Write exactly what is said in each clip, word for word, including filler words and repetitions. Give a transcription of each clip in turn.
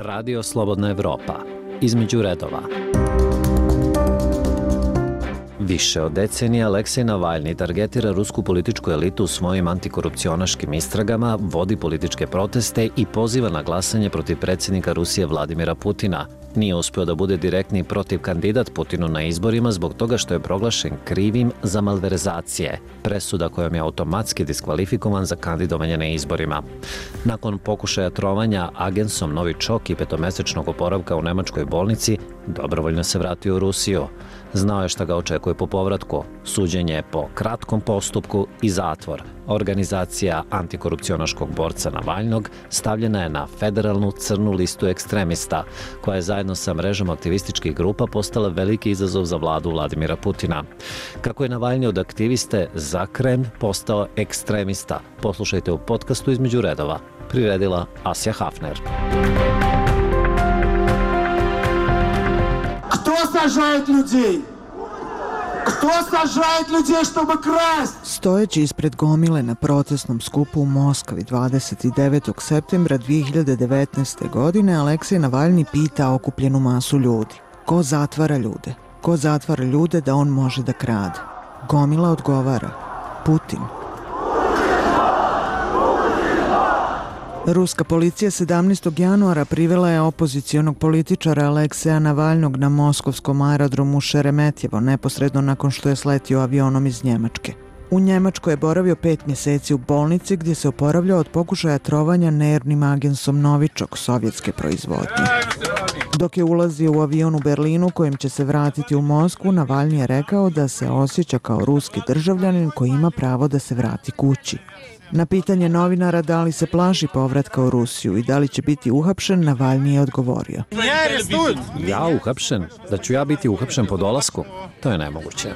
Radio Slobodna Evropa. Između redova. Više od decenije Aleksej Navalni targetira rusku političku elitu svojim antikorupcionaškim istragama, vodi političke proteste i poziva na glasanje protiv predsjednika Rusije Vladimira Putina. Nije uspio da bude direktni protiv kandidat Putinu na izborima zbog toga što je proglašen krivim za malverzacije, presuda kojom je automatski diskvalifikovan za kandidovanje na izborima. Nakon pokušaja trovanja agensom Novičok i petomesečnog oporavka u nemačkoj bolnici, dobrovoljno se vratio u Rusiju. Znao je šta ga očekuje po povratku, suđenje po kratkom postupku i zatvor. Organizacija antikorupcionaškog borca Navalnog stavljena je na federalnu crnu listu ekstremista, koja je zajedno sa mrežom aktivističkih grupa postala veliki izazov za vladu Vladimira Putina. Kako je Navalni od aktiviste za Kremlj postao ekstremista, poslušajte u podcastu Između redova. Priredila Asja Hafner. Кто сажает людей? Кто сажает людей, чтобы красть? Stojeći ispred gomile na protestnom skupu u Moskvi dvadeset devetog septembra dve hiljade devetnaeste. godine Aleksej Navalni pita okupljenu masu ljudi. Ko zatvara ljude? Ko zatvara ljude da on može da krade? Gomila odgovara. Putin. Ruska policija sedamnaestog januara privela je opozicionog političara Alekseja Navalnog na moskovskom aerodromu Šeremetjevo neposredno nakon što je sletio avionom iz Njemačke. U Njemačkoj je boravio pet mjeseci u bolnici gdje se oporavljao od pokušaja trovanja nervnim agensom Novičok sovjetske proizvodnje. Dok je ulazio u avion u Berlinu kojim će se vratiti u Moskvu, Navalni je rekao da se osjeća kao ruski državljanin koji ima pravo da se vrati kući. Na pitanje novinara da li se plaši povratka u Rusiju i da li će biti uhapšen, Navalni je odgovorio. Ja uhapšen? Da ću ja biti uhapšen po dolasku? To je nemoguće.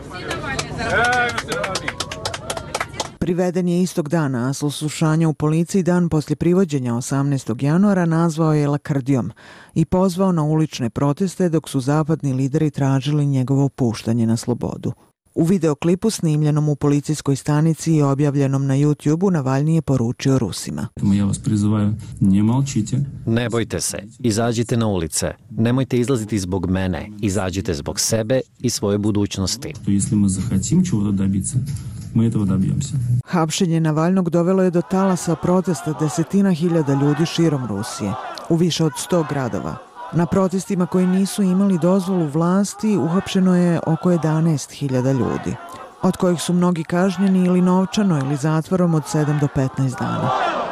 Priveden je istog dana, a slušanja u policiji dan poslije privođenja osamnaestog januara nazvao je lakrdijom i pozvao na ulične proteste dok su zapadni lideri tražili njegovo puštanje na slobodu. U videoklipu snimljenom u policijskoj stanici i objavljenom na YouTube-u Navalni je poručio Rusima. Ja vas prizivaju, ne molčite. Ne bojte se, izađite na ulice. Nemojte izlaziti zbog mene, izađite zbog sebe i svoje budućnosti. Если мы захотим чего-то добиться, мы этого добьемся. Hapšenje Navalnog dovelo je do talasa protesta desetina hiljada ljudi širom Rusije, u više od sto gradova. Na protestima koji nisu imali dozvolu vlasti uhapšeno je oko jedanaest hiljada ljudi, od kojih su mnogi kažnjeni ili novčano ili zatvorom od sedam do petnaest dana.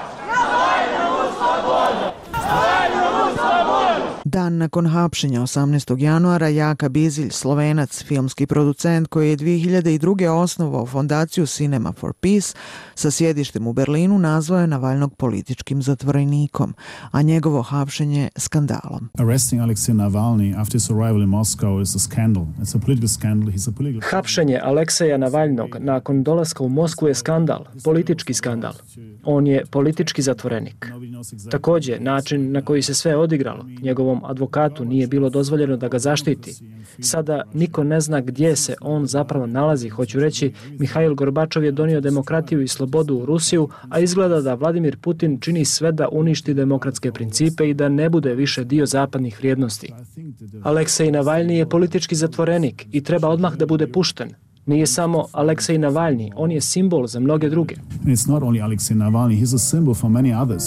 Dan nakon hapšenja osamnaestog januara Jaka Bizilj, Slovenac, filmski producent koji je dve hiljade druge. osnovao fondaciju Cinema for Peace sa sjedištem u Berlinu, nazvao je Navalnog političkim zatvorenikom, a njegovo hapšenje skandalom. Arresting Alexei Navalny after his arrival in Moscow is a scandal. It's a political scandal. He's a political... Hapšenje Alekseja Navalnog nakon dolaska u Moskvu je skandal, politički skandal. On je politički zatvorenik. Također, način na koji se sve odigralo, njegovom advokatu nije bilo dozvoljeno da ga zaštiti. Sada niko ne zna gdje se on zapravo nalazi. Hoću reći, Mihail Gorbačov je donio demokratiju i slobodu u Rusiju, a izgleda da Vladimir Putin čini sve da uništi demokratske principe i da ne bude više dio zapadnih vrijednosti. Aleksej Navalni je politički zatvorenik i treba odmah da bude pušten. Nije samo Aleksej Navalni, on je simbol za mnoge druge. It's not only Alexei Navalny, he's a symbol for many others.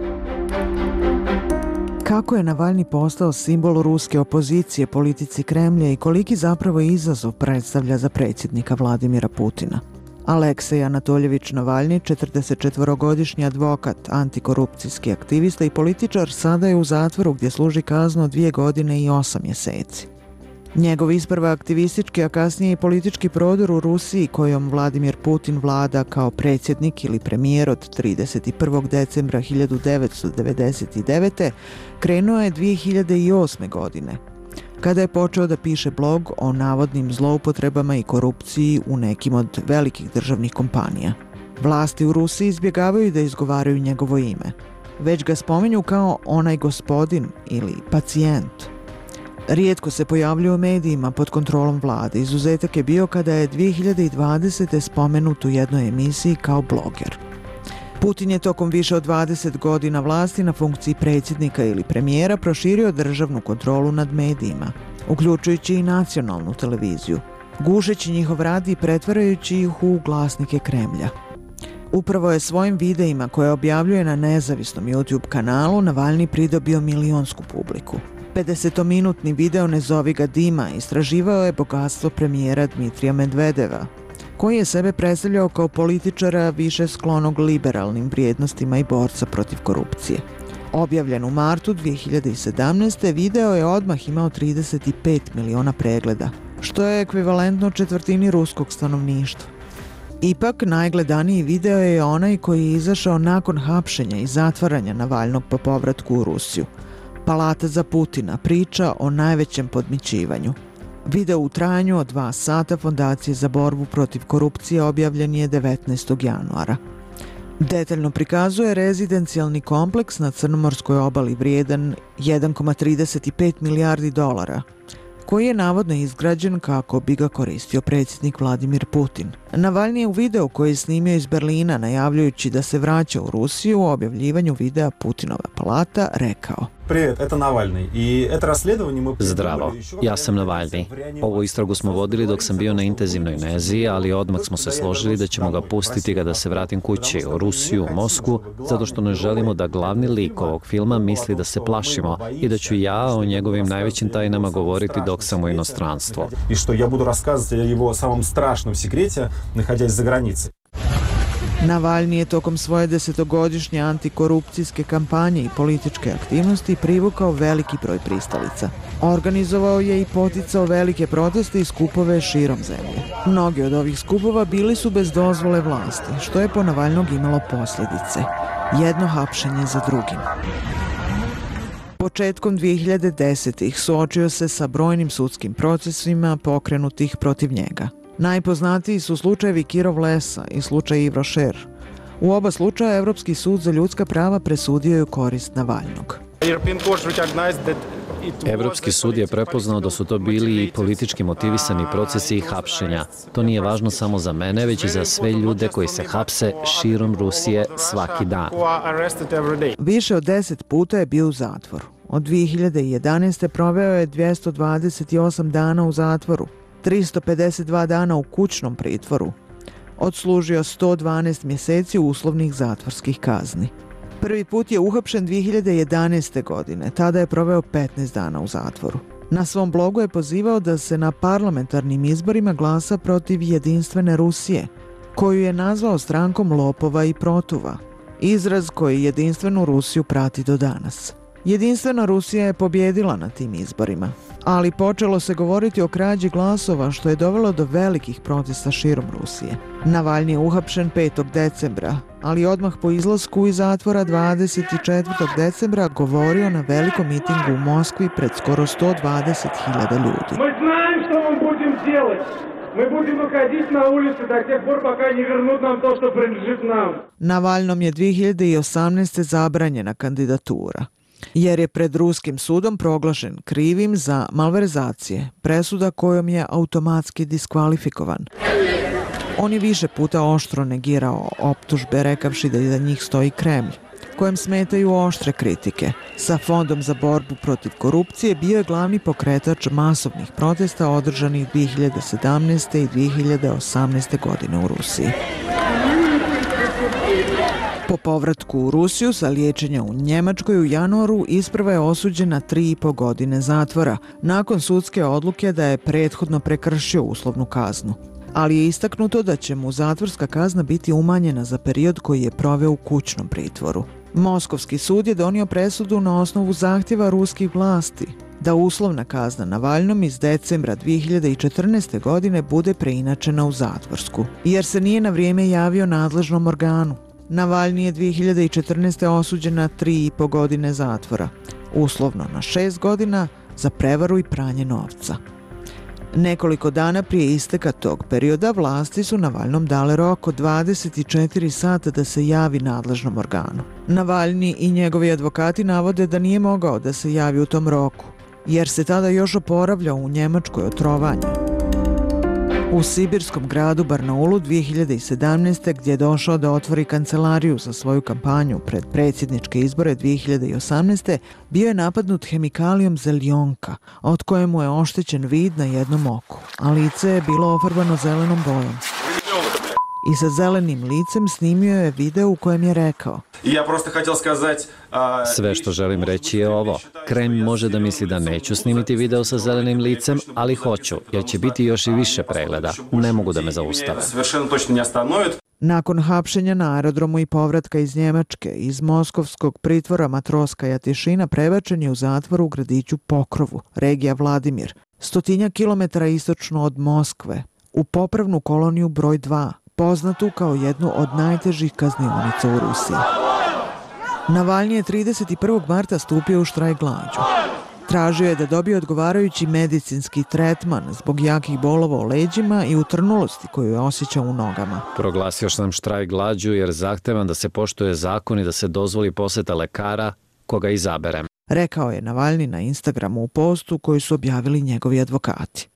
Kako je Navalni postao simbol ruske opozicije politici Kremlja i koliki zapravo izazov predstavlja za predsjednika Vladimira Putina? Aleksej Anatoljević Navalni, četrdesetčetvorogodišnji advokat, antikorupcijski aktivista i političar, sada je u zatvoru gdje služi kaznu od dvije godine i osam mjeseci. Njegov isprva aktivistički, a kasnije i politički prodor u Rusiji kojom Vladimir Putin vlada kao predsjednik ili premijer od trideset prvog decembra hiljadu devetsto devedeset devete. krenuo je dve hiljade osme. godine, kada je počeo da piše blog o navodnim zloupotrebama i korupciji u nekim od velikih državnih kompanija. Vlasti u Rusiji izbjegavaju da izgovaraju njegovo ime. Već ga spominju kao onaj gospodin ili pacijent. Rijetko se pojavljuje u medijima pod kontrolom vlade. Izuzetak je bio kada je dve hiljade dvadesete. spomenut u jednoj emisiji kao bloger. Putin je tokom više od dvadeset godina vlasti na funkciji predsjednika ili premijera proširio državnu kontrolu nad medijima, uključujući i nacionalnu televiziju, gušeći njihov rad i pretvarajući ih u glasnike Kremlja. Upravo je svojim videima koje objavljuje na nezavisnom YouTube kanalu Navalni pridobio milionsku publiku. pedesetominutni video Ne zovi ga Dima istraživao je bogatstvo premijera Dmitrija Medvedeva, koji je sebe predstavljao kao političara više sklonog liberalnim vrijednostima i borca protiv korupcije. Objavljen u martu dvije hiljade sedamnaeste. video je odmah imao trideset pet miliona pregleda, što je ekvivalentno četvrtini ruskog stanovništva. Ipak, najgledaniji video je onaj koji je izašao nakon hapšenja i zatvaranja Navalnog po povratku u Rusiju. Palata za Putina, priča o najvećem podmićivanju. Video u trajanju od dva sata Fondacije za borbu protiv korupcije objavljen je devetnaestog januara. Detaljno prikazuje rezidencijalni kompleks na Crnomorskoj obali vrijedan jedan zarez trideset pet milijardi dolara, koji je navodno izgrađen kako bi ga koristio predsjednik Vladimir Putin. Navalni je u videu koji je snimio iz Berlina najavljujući da se vraća u Rusiju u objavljivanju videa Putinova palata rekao: Привет, это Навальный. И это расследование мы... Zdravo, ja sam Navalni. Ovu istragu smo vodili dok sam bio na intenzivnoj nezi, ali odmah smo se složili da ćemo ga pustiti kada se vratim kući u Rusiju, u Moskvu, zato što ne želimo da glavni lik ovog filma misli da se plašimo i da ću ja o njegovim najvećim tajnama govoriti dok sam u inostranstvu. I što ja budu raskazati o jeho samom strašnom sekrete, naходясь za granice. Navalni je tokom svoje desetogodišnje antikorupcijske kampanje i političke aktivnosti privukao veliki broj pristalica. Organizovao je i poticao velike proteste i skupove širom zemlje. Mnogi od ovih skupova bili su bez dozvole vlasti, što je po Navalnog imalo posljedice. Jedno hapšenje za drugim. Početkom dvije hiljade desetih. suočio se sa brojnim sudskim procesima pokrenutih protiv njega. Najpoznatiji su slučajevi Kirov Lesa i slučaj Yves Rocher. U oba slučaja Evropski sud za ljudska prava presudio je u korist Navalnog. Evropski sud je prepoznao da su to bili i politički motivisani procesi i hapšenja. To nije važno samo za mene, već i za sve ljude koji se hapse širom Rusije svaki dan. Više od deset puta je bio u zatvoru. Od dvije hiljade jedanaeste. proveo je dvjesto dvadeset osam dana u zatvoru, tristo pedeset dva dana u kućnom pritvoru. Odslužio sto dvanaest mjeseci uslovnih zatvorskih kazni. Prvi put je uhapšen dvije hiljade jedanaeste. godine, tada je proveo petnaest dana u zatvoru. Na svom blogu je pozivao da se na parlamentarnim izborima glasa protiv jedinstvene Rusije, koju je nazvao strankom lopova i protuva, izraz koji jedinstvenu Rusiju prati do danas. Jedinstvena Rusija je pobjedila na tim izborima, ali počelo se govoriti o krađi glasova, što je dovelo do velikih protesta širom Rusije. Navalni je uhapšen petog decembra, ali odmah po izlasku iz zatvora dvadeset četvrtog decembra govorio na velikom mitingu u Moskvi pred skoro sto dvadeset hiljada ljudi. Mi znamo što vam budemo делать. Mi budemo выходить na ulicu do тех пор, пока не вернут нам то, что принадлежит нам. Navalnom je dvije hiljade osamnaeste. zabranjena kandidatura, jer je pred ruskim sudom proglašen krivim za malverzacije, presuda kojom je automatski diskvalifikovan. On je više puta oštro negirao optužbe, rekavši da iza njih stoji Kremlj, kojem smetaju oštre kritike. Sa Fondom za borbu protiv korupcije bio je glavni pokretač masovnih protesta održanih dvije hiljade sedamnaeste. i dvije hiljade osamnaeste. godine u Rusiji. Po povratku u Rusiju sa liječenja u Njemačkoj u januaru isprva je osuđen na tri i po godine zatvora, nakon sudske odluke da je prethodno prekršio uslovnu kaznu. Ali je istaknuto da će mu zatvorska kazna biti umanjena za period koji je proveo u kućnom pritvoru. Moskovski sud je donio presudu na osnovu zahtjeva ruskih vlasti da uslovna kazna Navalnom iz decembra dvije hiljade četrnaeste. godine bude preinačena u zatvorsku, jer se nije na vrijeme javio nadležnom organu. Navalni je dvije hiljade četrnaeste. osuđen na tri i po godine zatvora, uslovno na šest godina za prevaru i pranje novca. Nekoliko dana prije isteka tog perioda vlasti su Navalnom dale rok od dvadeset četiri sata da se javi nadležnom organu. Navalni i njegovi advokati navode da nije mogao da se javi u tom roku, jer se tada još oporavljao u Njemačkoj od trovanja. U sibirskom gradu Barnaulu dvije hiljade sedamnaeste. gdje je došao da otvori kancelariju za svoju kampanju pred predsjedničke izbore dvije hiljade osamnaeste. bio je napadnut hemikalijom zeljonka, od koje mu je oštećen vid na jednom oku, a lice je bilo ofarbano zelenom bojom. I sa zelenim licem snimio je video u kojem je rekao: Sve što želim reći je ovo. Kremlj može da misli da neću snimiti video sa zelenim licem, ali hoću, jer će biti još i više pregleda. Ne mogu da me zaustave. Nakon hapšenja na aerodromu i povratka iz Njemačke, iz moskovskog pritvora Matroskaja Tišina prebačen je u zatvor u gradiću Pokrovu, regija Vladimir, stotinja kilometara istočno od Moskve, u popravnu koloniju broj dva, poznatu kao jednu od najtežih kaznionica u Rusiji. Navalnji je trideset prvog marta stupio u štrajk glađu. Tražio je da dobije odgovarajući medicinski tretman zbog jakih bolova u leđima i utrnulosti koju je osjećao u nogama. Proglasio sam štrajk glađu jer zahtevam da se poštuje zakon i da se dozvoli poseta lekara koga izaberem, rekao je Navalnji na Instagramu u postu koji su objavili njegovi advokati.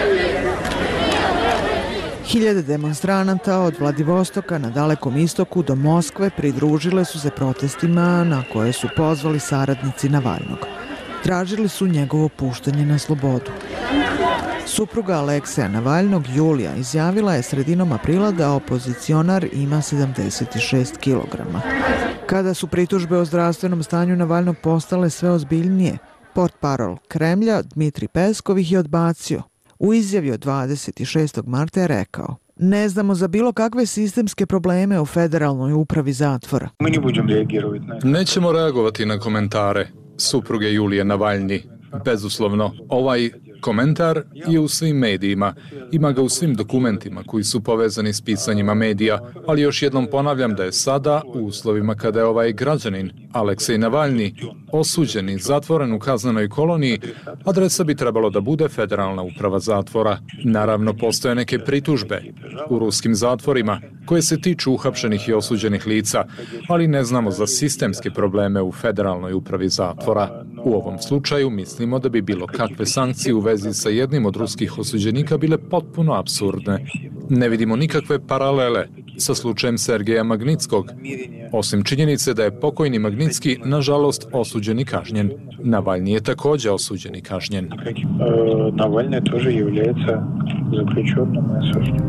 Hiljade demonstranata od Vladivostoka na Dalekom istoku do Moskve pridružile su se protestima na koje su pozvali saradnici Navalnog. Tražili su njegovo puštanje na slobodu. Supruga Alekseja Navalnog, Julija, izjavila je sredinom aprila da opozicionar ima sedamdeset šest kilograma. Kada su pritužbe o zdravstvenom stanju Navalnog postale sve ozbiljnije, portparol Kremlja Dmitrij Peskov ih je odbacio. U izjavi od dvadeset šestog marta je rekao: Ne znamo za bilo kakve sistemske probleme u Federalnoj upravi zatvora. Nećemo reagovati na komentare supruge Julije Navalnji. Bezuslovno, ovaj komentar je u svim medijima, ima ga u svim dokumentima koji su povezani s pisanjima medija, ali još jednom ponavljam da je sada, u uslovima kada je ovaj građanin, Aleksej Navalnji, osuđen i zatvoren u kaznenoj koloniji, adresa bi trebalo da bude Federalna uprava zatvora. Naravno, postoje neke pritužbe u ruskim zatvorima koje se tiču uhapšenih i osuđenih lica, ali ne znamo za sistemske probleme u Federalnoj upravi zatvora. U ovom slučaju mislimo da bi bilo kakve sankcije u vezi sa jednim od ruskih osuđenika bile potpuno apsurdne. Ne vidimo nikakve paralele sa slučajem Sergeja Magnitskog, osim činjenice da je pokojni Magnitski, nažalost, osuđen i kažnjen. Navalnji je također osuđen i kažnjen. Navalnji također является заключенным и осужденным.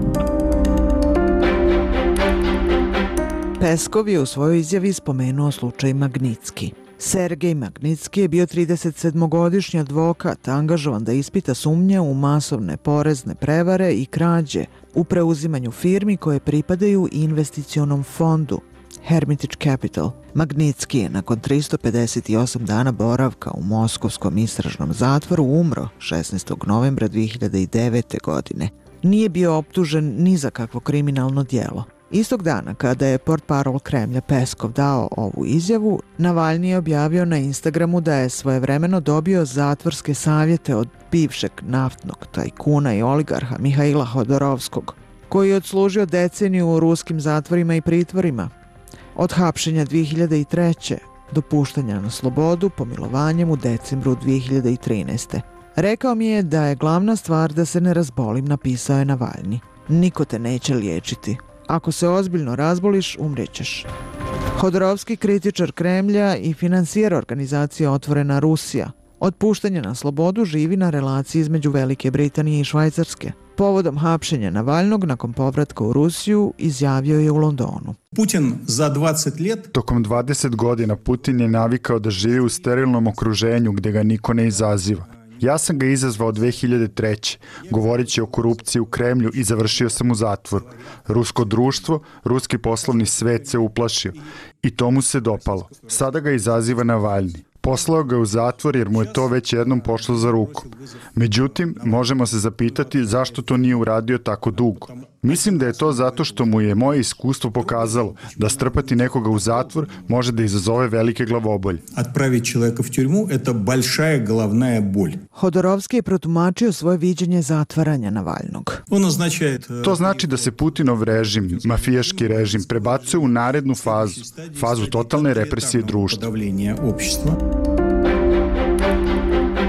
Peskov je u svojoj izjavi spomenuo slučaj Magnitski. Sergej Magnitski je bio tridesetsedmogodišnji advokat, angažovan da ispita sumnje u masovne porezne prevare i krađe u preuzimanju firmi koje pripadaju investicionom fondu Hermitage Capital. Magnitski je nakon tristo pedeset osam dana boravka u moskovskom istražnom zatvoru umro šesnaestog novembra dvije hiljade devete. godine. Nije bio optužen ni za kakvo kriminalno djelo. Istog dana, kada je portparol Kremlja Peskov dao ovu izjavu, Navalnji je objavio na Instagramu da je svojevremeno dobio zatvorske savjete od bivšeg naftnog tajkuna i oligarha Mihaila Hodorovskog, koji je odslužio deceniju u ruskim zatvorima i pritvorima. Od hapšenja dvije hiljade treće. do puštanja na slobodu pomilovanjem u decembru dvije hiljade trinaeste. Rekao mi je da je glavna stvar da se ne razbolim, napisao je Navalnji. Niko te neće liječiti. Ako se ozbiljno razboliš, umrećeš. Hodorovski, kritičar Kremlja i financijer organizacije Otvorena Rusija, od puštanja na slobodu živi na relaciji između Velike Britanije i Švajcarske. Povodom hapšenja Navalnog nakon povratka u Rusiju izjavio je u Londonu. Putin za dvadeset let... Tokom dvadeset godina Putin je navikao da živi u sterilnom okruženju gdje ga niko ne izaziva. Ja sam ga izazvao dvije hiljade treće. govoreći o korupciji u Kremlju i završio sam u zatvoru. Rusko društvo, ruski poslovni svet se uplašio i to mu se dopalo. Sada ga izaziva Navalnji. Poslao ga u zatvor jer mu je to već jednom pošlo za rukom. Međutim, možemo se zapitati zašto to nije uradio tako dugo. Mislim da je to zato što mu je moje iskustvo pokazalo da strpati nekoga u zatvor može da izazove velike glavobolje. Отправить человека в тюрьму – это большая головная боль. Hodorovski je protumačio svoje viđenje zatvaranja Navalnog. On означает... To znači da se Putinov režim, mafijaški režim, prebacuje u narednu fazu, fazu totalne represije društva.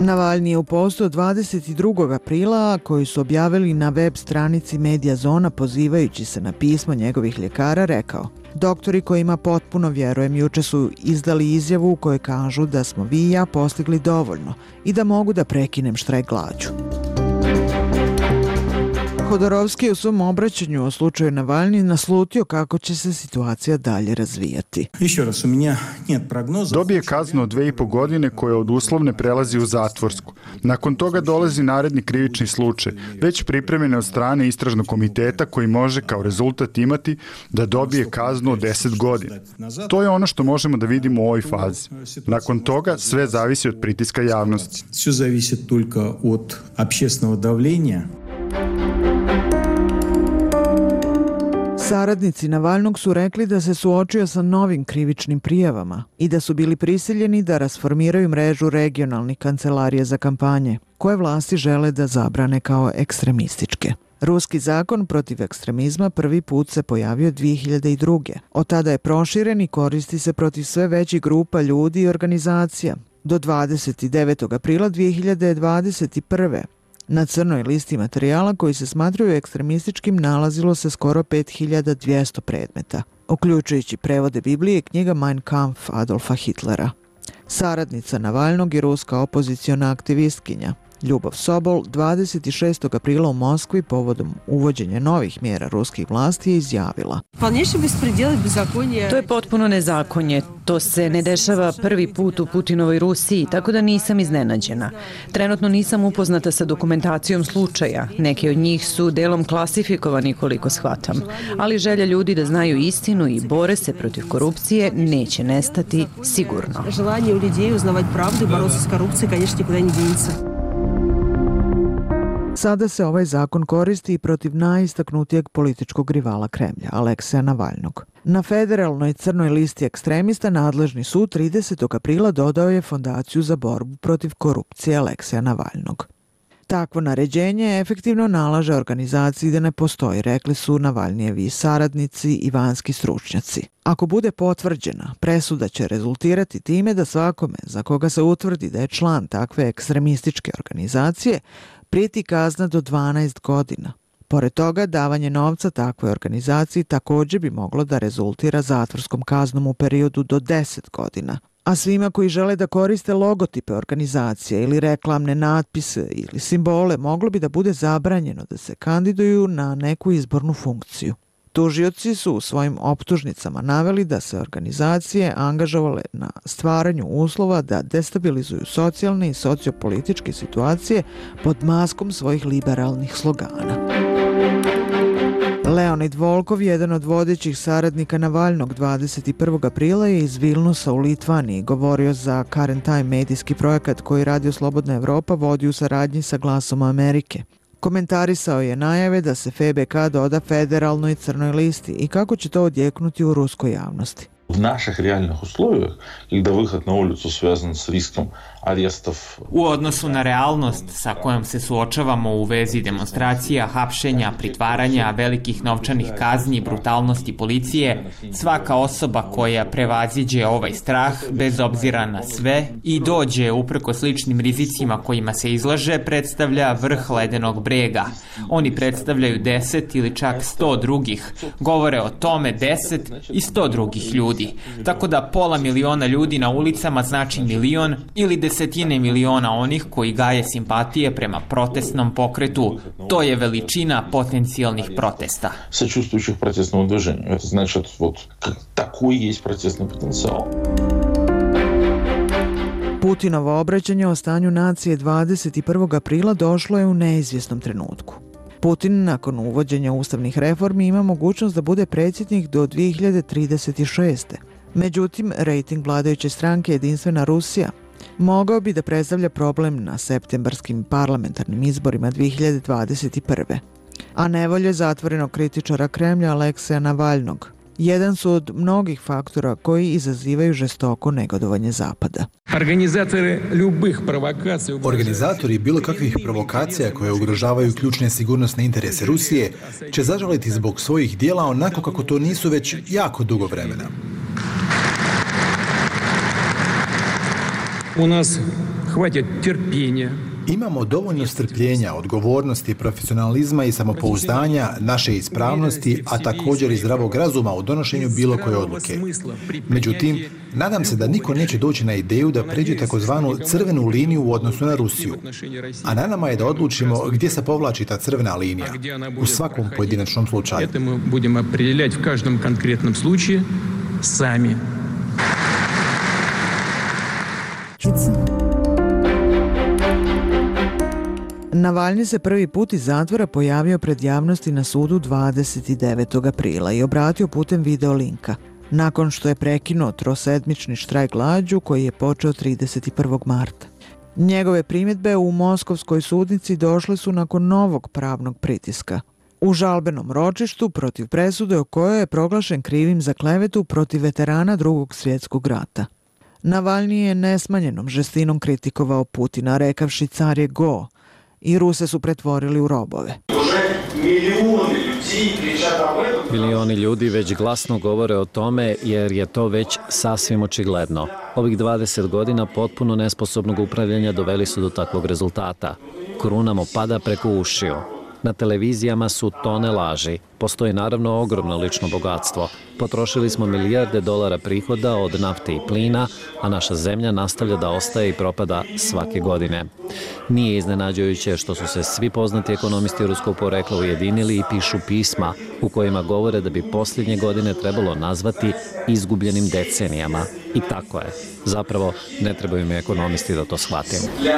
Navalni je u postu od dvadeset drugog aprila, koji su objavili na web stranici Media Zona pozivajući se na pismo njegovih ljekara, rekao: doktori kojima potpuno vjerujem juče su izdali izjavu u kojoj kažu da smo vi i ja postigli dovoljno i da mogu da prekinem štrajk glađu. Hodorovski je u svom obraćanju o slučaju Navalni naslutio kako će se situacija dalje razvijati. Dobije kaznu od dve i po godine koja od uslovne prelazi u zatvorsku. Nakon toga dolazi naredni krivični slučaj, već pripremljen od strane istražnog komiteta koji može kao rezultat imati da dobije kaznu od deset godina. To je ono što možemo da vidimo u ovoj fazi. Nakon toga sve zavisi od pritiska javnosti. Sve zavisi только od общественного давления. Saradnici Navalnog su rekli da se suočio sa novim krivičnim prijavama i da su bili prisiljeni da rasformiraju mrežu regionalnih kancelarija za kampanje, koje vlasti žele da zabrane kao ekstremističke. Ruski zakon protiv ekstremizma prvi put se pojavio dvije hiljade druge. Od tada je proširen i koristi se protiv sve većih grupa ljudi i organizacija. Do dvadeset devetog aprila dvije hiljade dvadeset prve. Na crnoj listi materijala koji se smatraju ekstremističkim nalazilo se skoro pet hiljada dvjesto predmeta, uključujući prevode Biblije i knjiga Mein Kampf Adolfa Hitlera. Saradnica Navalnog i ruska opoziciona aktivistkinja Ljubov Sobol dvadeset šestog aprila u Moskvi povodom uvođenja novih mjera ruskih vlasti je izjavila: to je potpuno nezakonje. To se ne dešava prvi put u Putinovoj Rusiji, tako da nisam iznenađena. Trenutno nisam upoznata sa dokumentacijom slučaja. Neki od njih su delom klasifikovani koliko shvatam. Ali želja ljudi da znaju istinu i bore se protiv korupcije neće nestati sigurno. Желание у людей узнавать правду и бороться с коррупцией, конечно, никуда не денется. Sada se ovaj zakon koristi i protiv najistaknutijeg političkog rivala Kremlja, Alekseja Navalnog. Na federalnoj crnoj listi ekstremista nadležni sud tridesetog aprila dodao je Fondaciju za borbu protiv korupcije Alekseja Navalnog. Takvo naređenje efektivno nalaže organizaciji da ne postoji, rekli su Navalnijevi saradnici i vanjski stručnjaci. Ako bude potvrđena, presuda će rezultirati time da svakome za koga se utvrdi da je član takve ekstremističke organizacije prijeti kazna do dvanaest godina. Pored toga, davanje novca takvoj organizaciji također bi moglo da rezultira zatvorskom kaznom u periodu do deset godina. A svima koji žele da koriste logotipe organizacije ili reklamne natpise ili simbole moglo bi da bude zabranjeno da se kandiduju na neku izbornu funkciju. Tužioci su u svojim optužnicama naveli da se organizacije angažovale na stvaranju uslova da destabilizuju socijalne i sociopolitičke situacije pod maskom svojih liberalnih slogana. Leonid Volkov, jedan od vodećih saradnika Navalnog, dvadeset prvog aprila je iz Vilnusa u Litvaniji govorio za Current Time medijski projekat koji Radio Slobodna Evropa vodi u saradnji sa Glasom Amerike. Komentarisao je najave da se F B K doda federalnoj crnoj listi i kako će to odjeknuti u ruskoj javnosti. В наших реальных условиях, когда выход на улицу связан с риском арестов. U odnosu na realnost sa kojom se suočavamo u vezi demonstracija, hapšenja, pritvaranja, velikih novčanih kazni i brutalnosti policije, svaka osoba koja prevaziđe ovaj strah, bez obzira na sve, i dođe uprko sličnim rizicima kojima se izlaže, predstavlja vrh ledenog brega. Oni predstavljaju deset ili čak sto drugih. Govore o tome deset i sto drugih ljudi. Tako da pola miliona ljudi na ulicama znači milion ili desetine miliona onih koji gaje simpatije prema protestnom pokretu. To je veličina potencijalnih protesta. Сочувствующих протестному движению. Это значит, вот такой есть протестный потенциал. Putinovo obraćanje o stanju nacije dvadeset prvog aprila došlo je u neizvjesnom trenutku. Putin nakon uvođenja ustavnih reformi ima mogućnost da bude predsjednik do dvije hiljade trideset šeste. Međutim, rejting vladajuće stranke Jedinstvena Rusija mogao bi da predstavlja problem na septembarskim parlamentarnim izborima dvije hiljade dvadeset prve. A nevolje zatvorenog kritičara Kremlja Alekseja Navalnog jedan su od mnogih faktora koji izazivaju žestoko negodovanje Zapada. Organizatori bilo kakvih provokacija koje ugrožavaju ključne sigurnosne interese Rusije će zažaliti zbog svojih dijela onako kako to nisu već jako dugo vremena. У нас хватит терпения. Imamo dovoljno strpljenja, odgovornosti, profesionalizma i samopouzdanja, naše ispravnosti, a također i zdravog razuma u donošenju bilo koje odluke. Međutim, nadam se da niko neće doći na ideju da pređe takozvanu crvenu liniju u odnosu na Rusiju. A na nama je da odlučimo gdje se povlači ta crvena linija u svakom pojedinačnom slučaju. Это будем определять в каждом конкретном случае сами. Navalni se prvi put iz zatvora pojavio pred javnosti na sudu dvadeset devetog aprila i obratio putem video linka, nakon što je prekinuo trosedmični štrajk glađu koji je počeo trideset prvog marta. Njegove primjedbe u moskovskoj sudnici došle su nakon novog pravnog pritiska. U žalbenom ročištu protiv presude o kojoj je proglašen krivim za klevetu protiv veterana Drugog svjetskog rata. Navalni je nesmanjenom žestinom kritikovao Putina, rekavši car je go, i Ruse su pretvorili u robove. Milioni ljudi već glasno govore o tome jer je to već sasvim očigledno. Ovih dvadeset godina potpuno nesposobnog upravljanja doveli su do takvog rezultata. Kruna mu pada preko ušiju. Na televizijama su tone laži. Postoji naravno ogromno lično bogatstvo. Potrošili smo milijarde dolara prihoda od nafte i plina, a naša zemlja nastavlja da ostaje i propada svake godine. Nije iznenađujuće što su se svi poznati ekonomisti ruskog porekla ujedinili i pišu pisma u kojima govore da bi posljednje godine trebalo nazvati izgubljenim decenijama. I tako je. Zapravo, ne trebaju mi ekonomisti da to shvatim.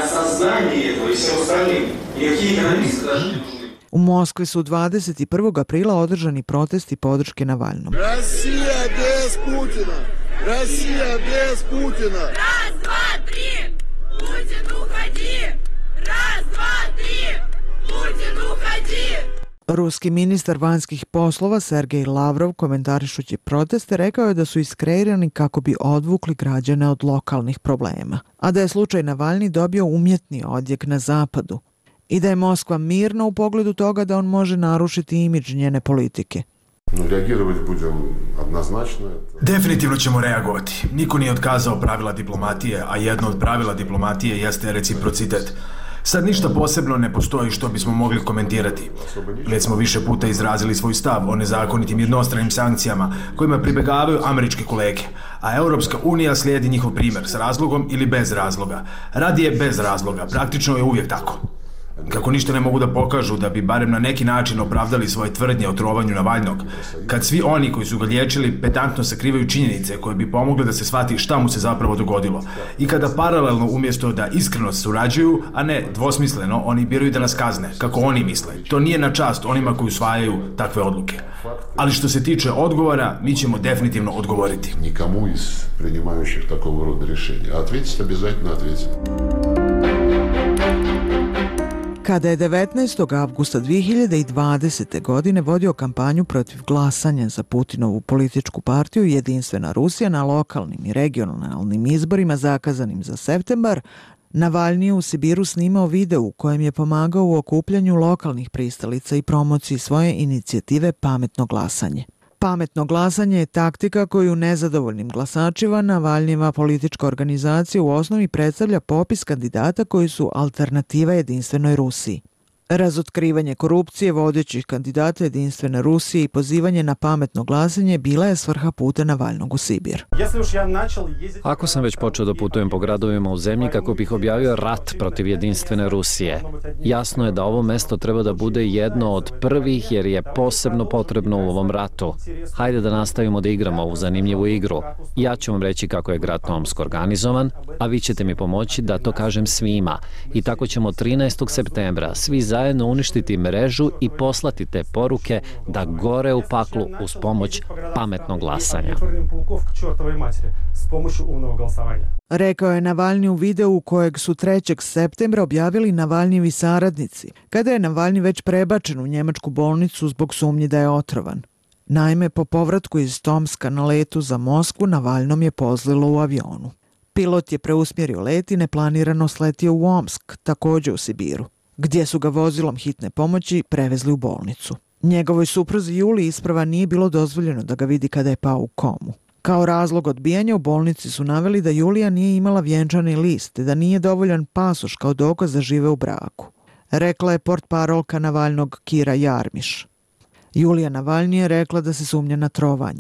U Moskvi su dvadeset prvog aprila održani protesti podrške Navalnom. Россия без Путина! Россия без Путина! Раз, два, три! Путин, уходи! Раз, dva, tri! Putin, uходи! Ruski ministar vanjskih poslova Sergej Lavrov, komentarišući proteste, rekao je da su iskreirani kako bi odvukli građane od lokalnih problema, a da je slučaj Navalni dobio umjetni odjek na zapadu i da je Moskva mirna u pogledu toga da on može narušiti imidž njene politike. Definitivno ćemo reagovati. Niko nije otkazao pravila diplomatije, a jedno od pravila diplomatije jeste reciprocitet. Sad ništa posebno ne postoji što bismo mogli komentirati. Već smo više puta izrazili svoj stav o nezakonitim jednostranim sankcijama kojima pribegavaju američke kolege, a Europska unija slijedi njihov primjer s razlogom ili bez razloga. Radije bez razloga, praktično je uvijek tako. Kako ništa ne mogu da pokažu da bi barem na neki način opravdali svoje tvrdnje o trovanju Navalnog, kad svi oni koji su ga liječili pedantno sakrivaju činjenice koje bi pomogle da se shvati šta mu se zapravo dogodilo, i kada paralelno umjesto da iskreno surađuju, a ne dvosmisleno, oni biraju da nas kazne, kako oni misle. To nije na čast onima koji usvajaju takve odluke. Ali što se tiče odgovora, mi ćemo definitivno odgovoriti. Nikomu iz priнимающих такого рода решения. Ответить обязательно ответить. Kada je devetnaestog avgusta dve hiljade dvadesete. godine vodio kampanju protiv glasanja za Putinovu političku partiju Jedinstvena Rusija na lokalnim i regionalnim izborima zakazanim za septembar, Navalni je u Sibiru snimao video u kojem je pomagao u okupljanju lokalnih pristalica i promociji svoje inicijative Pametno glasanje. Pametno glasanje je taktika koju nezadovoljnim glasačima Navalnjeva politička organizacija u osnovi predstavlja popis kandidata koji su alternativa Jedinstvenoj Rusiji. Razotkrivanje korupcije vodećih kandidata Jedinstvene Rusije i pozivanje na pametno glasanje bila je svrha puta Navalnog u Sibir. Ako sam već počeo da putujem po gradovima u zemlji kako bih objavio rat protiv Jedinstvene Rusije, jasno je da ovo mesto treba da bude jedno od prvih jer je posebno potrebno u ovom ratu. Hajde da nastavimo da igramo ovu zanimljivu igru. Ja ću vam reći kako je grad Tomsk organizovan, a vi ćete mi pomoći da to kažem svima. I tako ćemo trinaestog septembra svi zajedno uništiti mrežu i poslati te poruke da gore u paklu uz pomoć pametnog glasanja. Rekao je Navalni u videu kojeg su trećeg septembra objavili Navalnjevi saradnici, kada je Navalni već prebačen u njemačku bolnicu zbog sumnji da je otrovan. Naime, po povratku iz Tomska na letu za Moskvu, Navalnom je pozlilo u avionu. Pilot je preusmjerio let i neplanirano sletio u Omsk, također u Sibiru, gdje su ga vozilom hitne pomoći prevezli u bolnicu. Njegovoj supruzi Juli isprava nije bilo dozvoljeno da ga vidi kada je pao u komu. Kao razlog odbijanja u bolnici su naveli da Julija nije imala vjenčani list te da nije dovoljan pasoš kao dokaz da žive u braku. Rekla je portparolka Navalnog Kira Jarmiš. Julija Navalni je rekla da se sumnja na trovanje.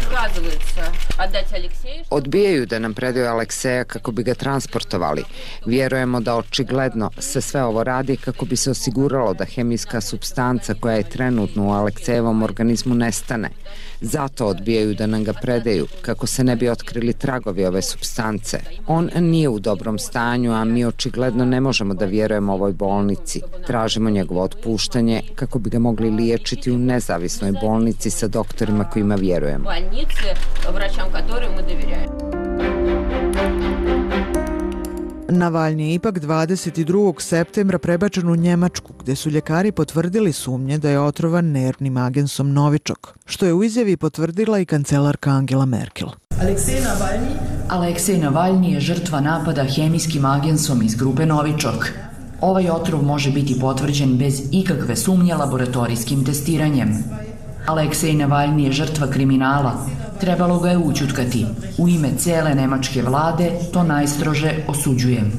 Odbijaju da nam predaju Alekseja kako bi ga transportovali. Vjerujemo da očigledno se sve ovo radi kako bi se osiguralo da hemijska supstanca koja je trenutno u Aleksejevom organizmu nestane. Zato odbijaju da nam ga predaju kako se ne bi otkrili tragovi ove supstance. On nije u dobrom stanju, a mi očigledno ne možemo da vjerujemo ovoj bolnici. Tražimo njegovo otpuštanje kako bi ga mogli liječiti u nezavisnoj bolnici sa doktorima kojima vjerujemo. Navalni je ipak dvadeset drugog septembra prebačen u Njemačku, gde su ljekari potvrdili sumnje da je otrovan nervnim agensom Novičok, što je u izjavi potvrdila i kancelarka Angela Merkel. Aleksej Navalni Aleksej Navalni je žrtva napada hemijskim agensom iz grupe Novičok. Ovaj otrov može biti potvrđen bez ikakve sumnje laboratorijskim testiranjem. Aleksej Navalni je žrtva kriminala. Trebalo ga je ućutkati. U ime cele nemačke vlade to najstrože osuđujem.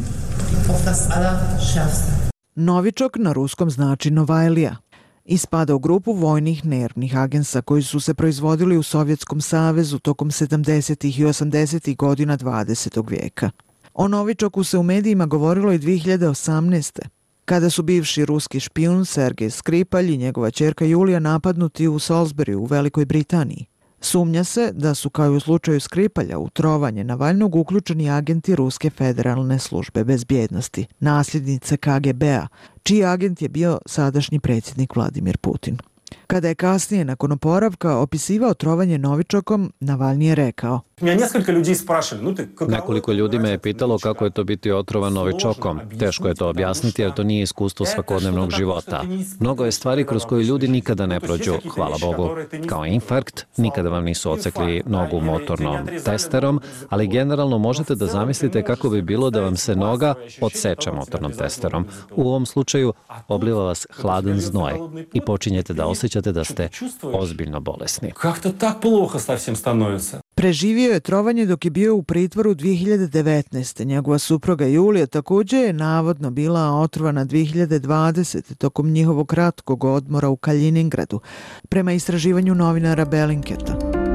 Novičok na ruskom znači Novajlija i spada u grupu vojnih nervnih agensa koji su se proizvodili u Sovjetskom savezu tokom sedamdesetih i osamdesetih godina dvadesetog vijeka. O Novičoku se u medijima govorilo i dvije hiljade osamnaeste. kada su bivši ruski špijun Sergej Skripalj i njegova ćerka Julija napadnuti u Salisburyu u Velikoj Britaniji. Sumnja se da su, kao i u slučaju Skripalja, u trovanje Navalnog uključeni agenti Ruske federalne službe bezbjednosti, nasljednice K G B-a, čiji agent je bio sadašnji predsjednik Vladimir Putin. Kada je kasnije, nakon oporavka, opisivao trovanje Novičokom, Navalni je rekao: Nekoliko ljudi me je pitalo kako je to biti otrovan Novičokom. Teško je to objasniti jer to nije iskustvo svakodnevnog života. Mnogo je stvari kroz koje ljudi nikada ne prođu, hvala Bogu. Kao infarkt, nikada vam nisu odsekli nogu motornom testerom, ali generalno možete da zamislite kako bi bilo da vam se noga odseče motornom testerom. U ovom slučaju obliva vas hladan znoj i počinjete da osjećate da ste ozbiljno bolesni. Preživio je trovanje dok je bio u pritvoru dvije hiljade devetnaeste. Njegova supruga Julija također je navodno bila otrovana dvije hiljade dvadesete. tokom njihovog kratkog odmora u Kaliningradu, prema istraživanju novinara Bellinketa.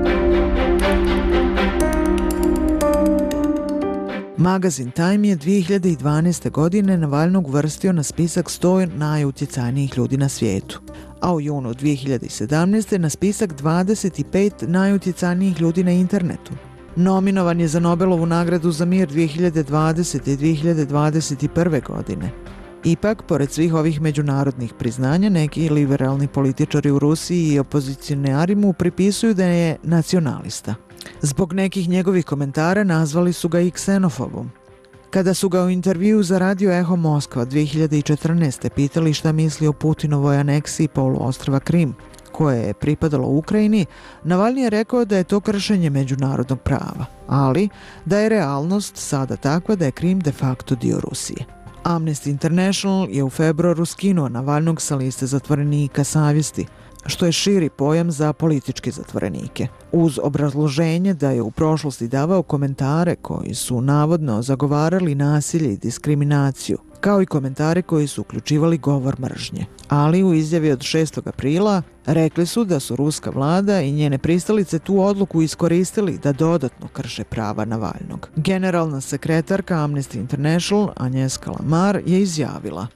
Magazin Time je dvije hiljade dvanaeste. godine Navalnog uvrstio na spisak sto najutjecajnijih ljudi na svijetu, a u junu dvije hiljade sedamnaeste. na spisak dvadeset pet najutjecajnijih ljudi na internetu. Nominovan je za Nobelovu nagradu za mir dvije hiljade dvadesete. i dvije hiljade dvadeset prve. godine. Ipak, pored svih ovih međunarodnih priznanja, neki liberalni političari u Rusiji i opozicionari mu pripisuju da je nacionalista. Zbog nekih njegovih komentara nazvali su ga i ksenofobom. Kada su ga u intervju za radio Eho Moskva dvije hiljade četrnaeste. pitali šta misli o Putinovoj aneksiji poluostrva Krim, koje je pripadalo Ukrajini, Navalni je rekao da je to kršenje međunarodnog prava, ali da je realnost sada takva da je Krim de facto dio Rusije. Amnesty International je u februaru skinuo Navalnog sa liste zatvorenika savjesti, što je širi pojam za političke zatvorenike, uz obrazloženje da je u prošlosti davao komentare koji su navodno zagovarali nasilje i diskriminaciju, kao i komentare koji su uključivali govor mržnje. Ali u izjavi od šestog aprila rekli su da su ruska vlada i njene pristalice tu odluku iskoristili da dodatno krše prava Navalnog. Generalna sekretarka Amnesty International Agnieszka Lamar je izjavila: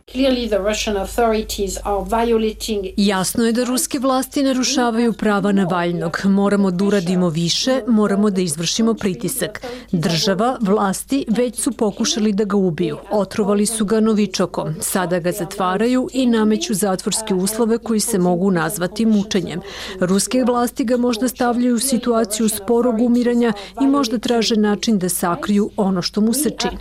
Jasno je da ruske vlasti narušavaju prava Navalnog. Moramo da uradimo više, moramo da izvršimo pritisak. Država, vlasti već su pokušali da ga ubiju. Otrovali su ga Novičokom. Sada ga zatvaraju i nameću zatvorske uslove koji se mogu nazvati mučenjem. Ruske vlasti ga možda stavljaju u situaciju sporog umiranja i možda traže način da sakriju ono što mu se čini.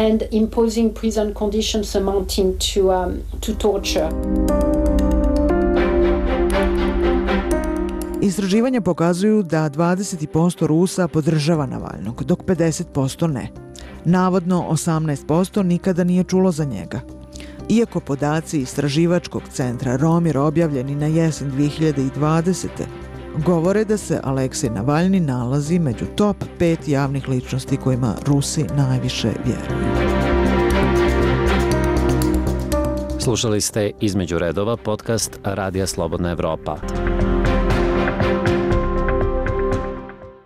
Istraživanja pokazuju da dvadeset posto Rusa podržava Navalnog, dok pedeset posto ne. Navodno osamnaest posto nikada nije čulo za njega. Iako podaci istraživačkog centra Romir objavljeni na jesen dvije hiljade dvadesete. govore da se Aleksej Navalni nalazi među top pet javnih ličnosti kojima Rusi najviše vjeruju. Slušali ste Između redova podcast Radija Slobodna Evropa.